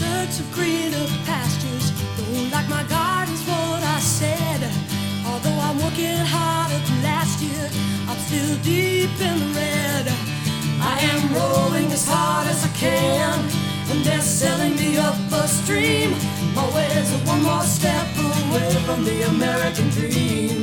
search of greener pastures. Don't like my garden's what I said. Although I'm working harder than last year, I'm still deep in the red. I am rolling as hard as I can, and they're selling me up upstream. Always one more step away from the American dream.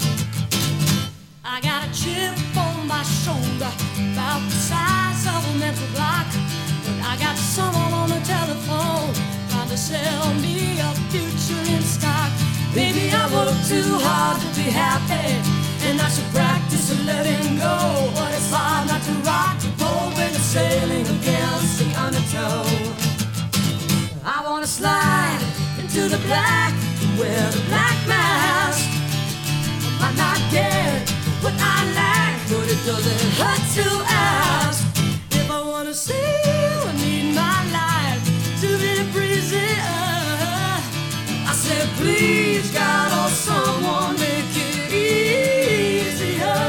I got a chip on my shoulder, about the size of a mental block. But I got someone on the telephone trying to sell me a future in stock. Maybe I work too hard to be happy, and I should practice letting go. But it's hard not to rock the boat when it's sailing against the undertow. I wanna slide into the black, wear the black mask. I might not get what I lack, but it doesn't hurt to ask. If I wanna sail, I need my life to be breezy. I said, please, God, or someone make it easier.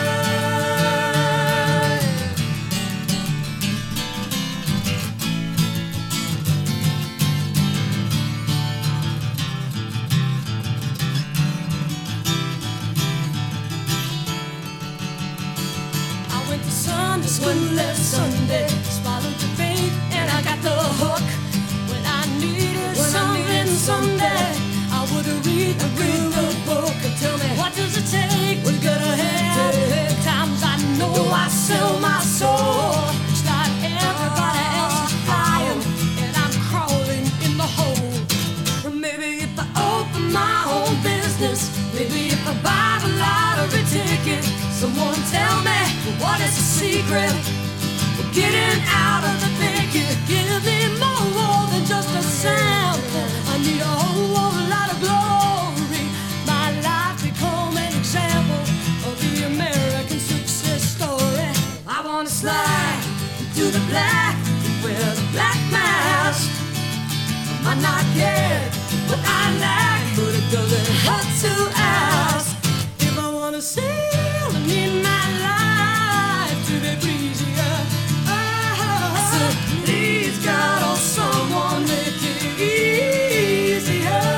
I went to Sunday school last Sunday, swallowed the bait and I got the hook. When I needed something someday, I would read a good book and tell me, what does it take to get ahead? Times I know I sell my soul. It's like everybody else is flying and I'm crawling in the hole. Maybe if I open my own business, maybe if I buy the lottery ticket, someone tell me, what is the secret for getting out of the thicket? Give me more than just a sound. I need a whole lot of glory. My life become an example of the American success story. I wanna slide into the black, wear the black mask. I might not get what I lack, but it doesn't hurt to ask. If I wanna sail, I need my life to be breezier. I said, please, God, or someone make it easier.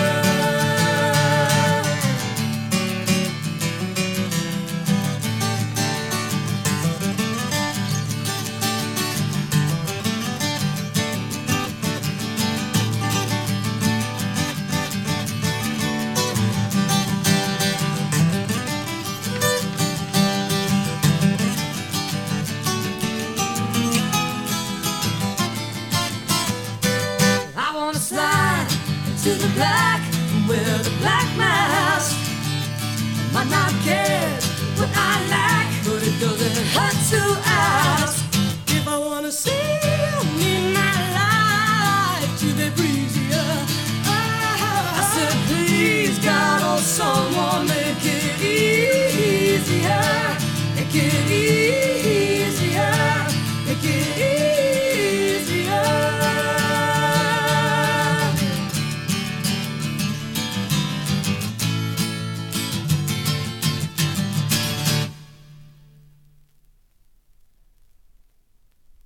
I wanna slide into the black, wear the black mask. Might not get what I lack, but it doesn't hurt to ask.